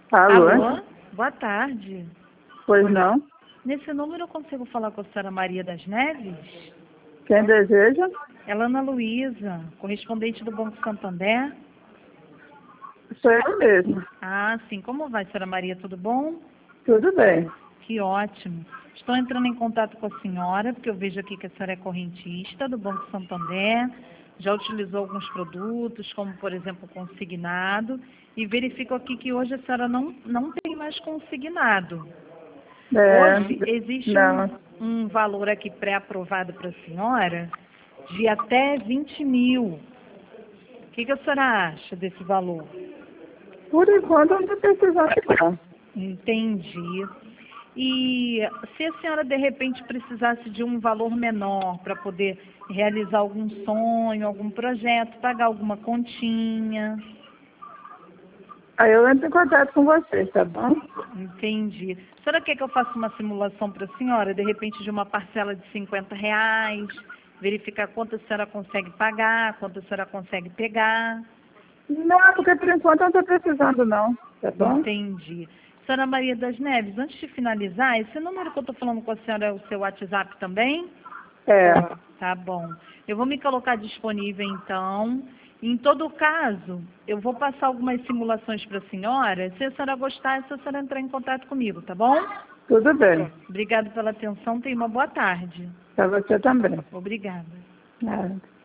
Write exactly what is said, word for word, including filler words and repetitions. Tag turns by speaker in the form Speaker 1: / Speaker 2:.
Speaker 1: Alô?
Speaker 2: Alô? Boa tarde.
Speaker 1: Pois não?
Speaker 2: Nesse número eu consigo falar com a senhora Maria das Neves?
Speaker 1: Quem deseja?
Speaker 2: Ela é Ana Luísa, correspondente do Banco Santander.
Speaker 1: Sou eu mesmo.
Speaker 2: Ah, sim. Como vai, senhora Maria? Tudo bom?
Speaker 1: Tudo bem.
Speaker 2: Que ótimo. Estou entrando em contato com a senhora, porque eu vejo aqui que a senhora é correntista do Banco Santander, já utilizou alguns produtos, como, por exemplo, consignado, e verifico aqui que hoje a senhora não, não tem mais consignado.
Speaker 1: É,
Speaker 2: Hoje existe
Speaker 1: não.
Speaker 2: um, um valor aqui pré-aprovado para a senhora de até vinte mil. O que, que a senhora acha desse valor?
Speaker 1: Por enquanto eu não estou precisando não.
Speaker 2: Entendi. E se a senhora de repente precisasse de um valor menor para poder realizar algum sonho, algum projeto, pagar alguma continha?
Speaker 1: Aí eu entro em contato com vocês, tá bom?
Speaker 2: Entendi. A senhora quer que eu faça uma simulação para a senhora, de repente de uma parcela de cinquenta reais, verificar quanto a senhora consegue pagar, quanto a senhora consegue pegar?
Speaker 1: Não, porque por enquanto eu não estou precisando não, tá bom?
Speaker 2: Entendi. Senhora Maria das Neves, antes de finalizar, esse número que eu estou falando com a senhora é o seu WhatsApp também?
Speaker 1: É,
Speaker 2: Tá bom. Eu vou me colocar disponível então. Em todo caso, eu vou passar algumas simulações para a senhora. Se a senhora gostar, é só a senhora entrar em contato comigo, tá bom?
Speaker 1: tudo bem.
Speaker 2: Obrigada pela atenção. Tenha uma boa tarde.
Speaker 1: Para você também.
Speaker 2: Obrigada.
Speaker 1: Nada.